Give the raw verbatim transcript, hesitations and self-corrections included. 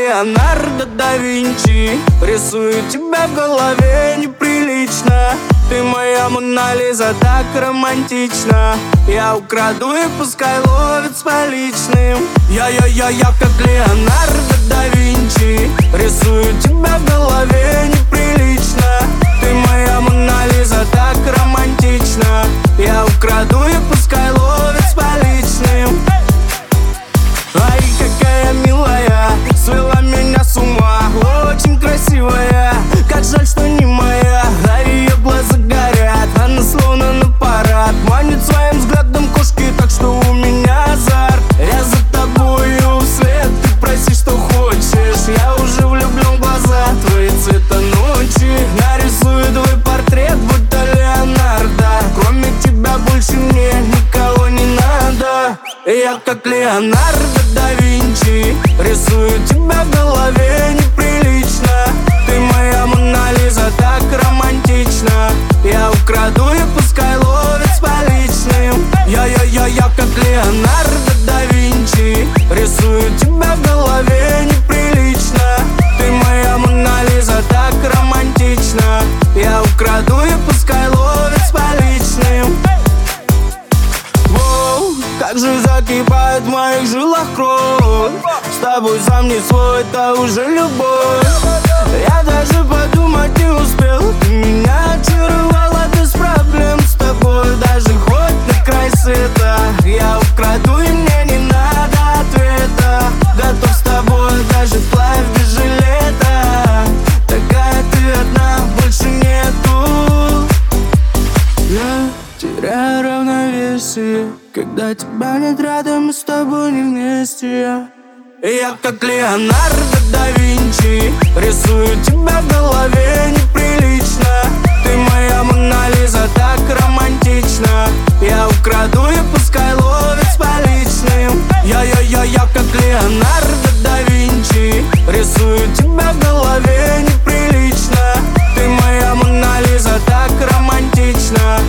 Леонардо да Винчи, рисую тебя в голове неприлично. Ты моя Мона Лиза, так романтично. Я украду и пускай ловит с поличным. Я-я-я-я, как Леонардо да Винчи, рисую тебя в голове неприлично. Ты моя Мона Лиза, так романтично. Я украду и пускай ловит с поличным. Ай, какая милая, свела меня с ума. Очень красивая, как жаль, что не моя. А ее глаза горят, она словно на парад. Манит своим взглядом кошки, так что у меня азарт. Я за тобою вслед, ты проси, что хочешь. Я уже влюблен в глаза твои цвета ночи. Нарисую твой портрет, будто Леонардо. Кроме тебя больше мне никого не надо. Я как Леонардо да Винчи, рисую тебя в голове неприлично. Ты моя Мона Лиза, так романтично. Я украду и пускай ловит с поличным. Я-я-я-я, как Леонардо да Винчи, рисую тебя в голове неприлично. Ты моя Мона Лиза, так романтично. Я украду и пускай ловит с поличным. Воу, как же закипает в моих жилах кровь. С тобой сам не свой, это уже любовь. Я даже подумать не успел. Ты меня очаровала без проблем. С тобой даже хоть на край света. Я украду и мне не надо ответа. Готов с тобой даже вплавь без жилета. Такая ты одна, больше нету. Я теряю равновесие, когда тебя нет рядом, мы с тобой не вместе. Я как Леонардо да Винчи, рисую тебя в голове неприлично. Ты моя Мона Лиза, так романтично. Я украду и пускай ловит с поличным. Я-я-я-я, как Леонардо да Винчи, рисую тебя в голове неприлично. Ты моя Мона Лиза, так романтично.